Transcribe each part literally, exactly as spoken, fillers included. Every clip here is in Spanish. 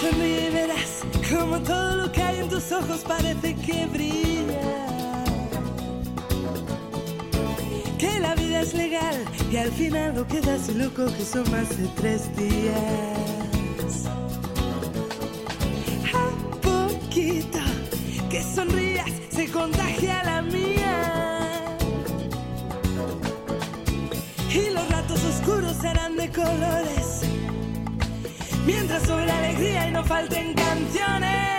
sonríe y verás como todo lo que hay en tus ojos parece que brilla. Que la vida es legal y al final lo quedas loco, que son más de tres días. A poquito que sonrías se contagia la mía. Y los ratos oscuros serán de colores, mientras sobre la alegría y no falten canciones.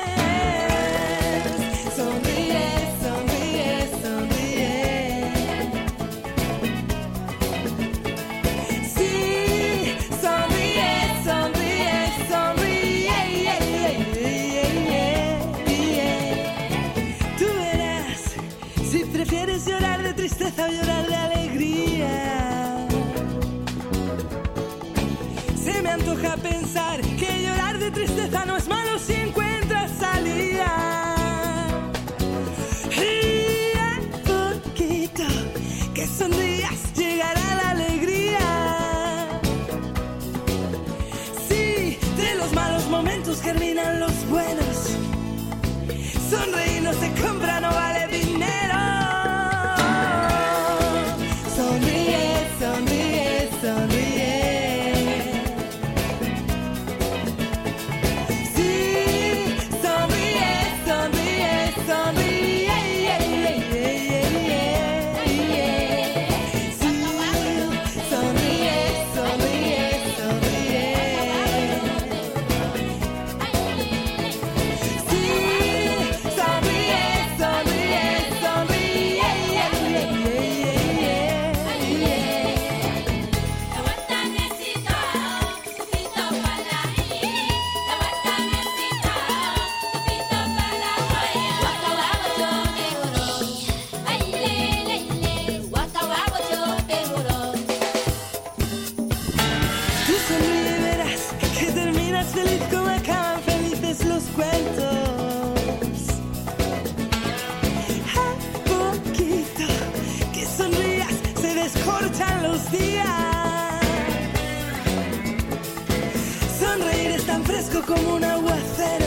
Sonríe, sonríe, sonríe. Sí, sonríe, sonríe, sonríe. Tú verás si prefieres llorar de tristeza o llorar de alegría. Se me antoja pensar que llorar de tristeza no es malo si encuentras salida. Y a poquito que sonrías llegará la alegría. Sí, de los malos momentos germinan los buenos. Sonreír no se compra, no vale dinero. Sonríe, sonríe, sonríe. Feliz como acaban felices los cuentos. A poquito que sonrías se descorchan los días. Sonreír es tan fresco como un aguacero.